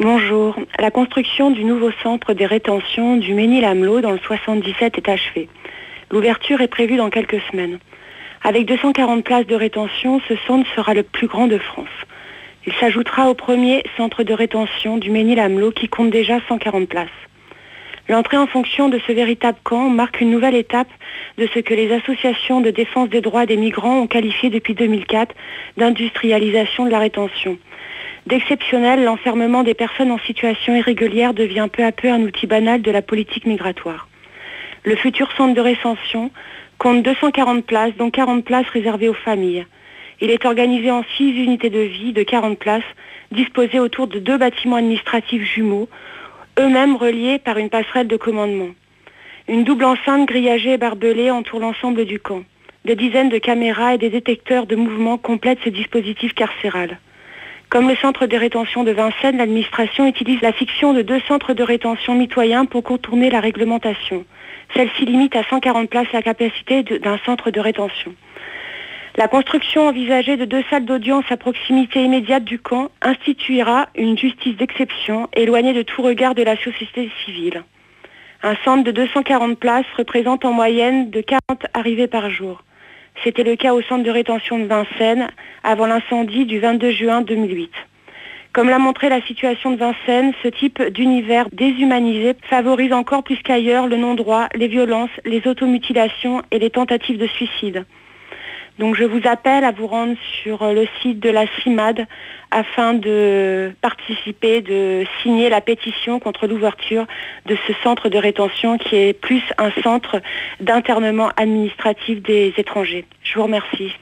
Bonjour. La construction du nouveau centre des rétentions du Mesnil-Amelot dans le 77 est achevée. L'ouverture est prévue dans quelques semaines. Avec 240 places de rétention, ce centre sera le plus grand de France. Il s'ajoutera au premier centre de rétention du Mesnil-Amelot qui compte déjà 140 places. L'entrée en fonction de ce véritable camp marque une nouvelle étape de ce que les associations de défense des droits des migrants ont qualifié depuis 2004 d'industrialisation de la rétention. D'exceptionnel, l'enfermement des personnes en situation irrégulière devient peu à peu un outil banal de la politique migratoire. Le futur centre de rétention compte 240 places, dont 40 places réservées aux familles. Il est organisé en 6 unités de vie de 40 places, disposées autour de 2 bâtiments administratifs jumeaux, eux-mêmes reliés par une passerelle de commandement. Une double enceinte grillagée et barbelée entoure l'ensemble du camp. Des dizaines de caméras et des détecteurs de mouvement complètent ce dispositif carcéral. Comme le centre de rétention de Vincennes, l'administration utilise la fiction de 2 centres de rétention mitoyens pour contourner la réglementation. Celle-ci limite à 140 places la capacité d'un centre de rétention. La construction envisagée de 2 salles d'audience à proximité immédiate du camp instituera une justice d'exception éloignée de tout regard de la société civile. Un centre de 240 places représente en moyenne de 40 arrivées par jour. C'était le cas au centre de rétention de Vincennes avant l'incendie du 22 juin 2008. Comme l'a montré la situation de Vincennes, ce type d'univers déshumanisé favorise encore plus qu'ailleurs le non-droit, les violences, les automutilations et les tentatives de suicide. Donc je vous appelle à vous rendre sur le site de la CIMAD afin de participer, de signer la pétition contre l'ouverture de ce centre de rétention qui est plus un centre d'internement administratif des étrangers. Je vous remercie.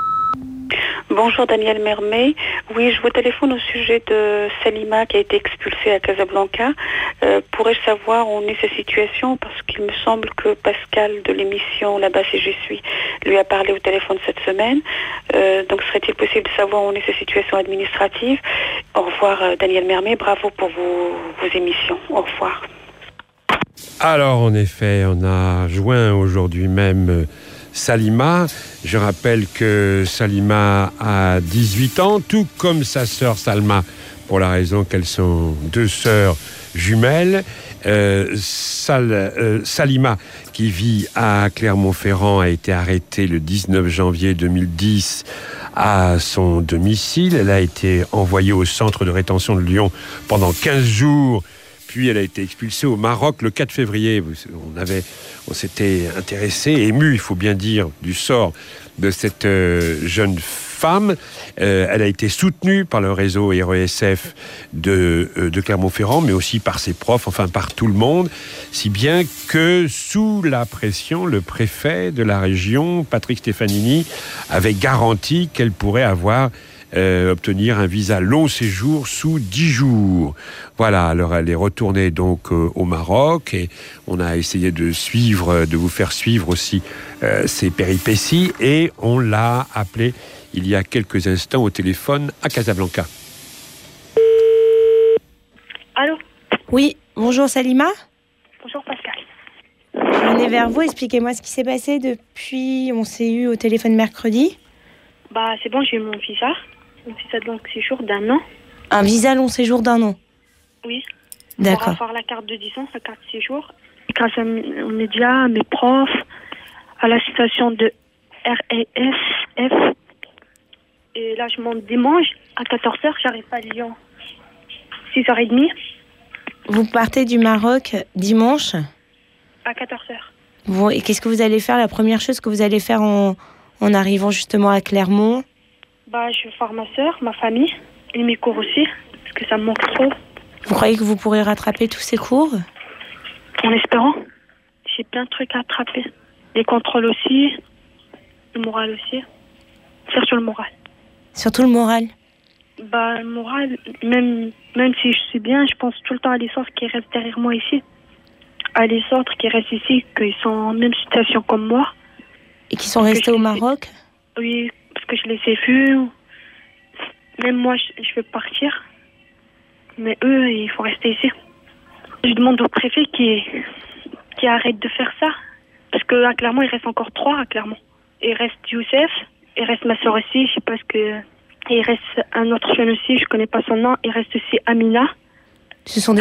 Bonjour Daniel Mermet. Oui, je vous téléphone au sujet de Salima qui a été expulsée à Casablanca. Pourrais-je savoir où en est sa situation? Parce qu'il me semble que Pascal de l'émission Là-bas c'est Je suis lui a parlé au téléphone cette semaine. Donc serait-il possible de savoir où en est sa situation administrative? Au revoir Daniel Mermet, bravo pour vos émissions. Au revoir. Alors en effet, on a joint aujourd'hui même Salima. Je rappelle que Salima a 18 ans, tout comme sa sœur Salma, pour la raison qu'elles sont 2 sœurs jumelles. Salima, qui vit à Clermont-Ferrand, a été arrêtée le 19 janvier 2010 à son domicile. Elle a été envoyée au centre de rétention de Lyon pendant 15 jours. Puis elle a été expulsée au Maroc le 4 février. On s'était intéressé, ému, il faut bien dire, du sort de cette jeune femme. Elle a été soutenue par le réseau RESF de Clermont-Ferrand, mais aussi par ses profs, enfin par tout le monde, si bien que sous la pression, le préfet de la région, Patrick Stefanini, avait garanti qu'elle pourrait obtenir un visa long séjour sous 10 jours. Voilà, alors elle est retournée donc au Maroc et on a essayé de vous faire suivre aussi ses péripéties et on l'a appelée il y a quelques instants au téléphone à Casablanca. Allô? Oui, bonjour Salima. Bonjour Pascal. Je venais vers vous, expliquez-moi ce qui s'est passé depuis on s'est eu au téléphone mercredi. Bah c'est bon, j'ai eu mon visa de long séjour d'1 an. Un visa long séjour d'1 an? Oui. D'accord. Pour avoir la carte de 10 ans, la carte de séjour. Et grâce aux médias, à mes profs, à l'association de RESF. Et là, je monte dimanche à 14h, j'arrive à Lyon 6h30. Vous partez du Maroc dimanche? À 14h. Bon, et qu'est-ce que vous allez faire? La première chose que vous allez faire en arrivant justement à Clermont? Bah, je vais voir ma soeur, ma famille, et mes cours aussi, parce que ça me manque trop. Vous croyez que vous pourrez rattraper tous ces cours? En espérant. J'ai plein de trucs à attraper. Les contrôles aussi, le moral aussi. Surtout le moral. Surtout le moral? Bah, le moral, même si je suis bien, je pense tout le temps à les autres qui restent derrière moi ici. À les autres qui restent ici, qu'ils sont en même situation comme moi. Et qui sont restés au Maroc? Oui, parce que je les ai vus. Même moi, je veux partir. Mais eux, il faut rester ici. Je demande au préfet qui arrête de faire ça. Parce qu'à Clermont, il reste encore 3 à Clermont. Il reste Youssef, il reste ma soeur aussi, je sais pas ce que... Et il reste un autre jeune aussi, je connais pas son nom. Il reste aussi Amina. Ce sont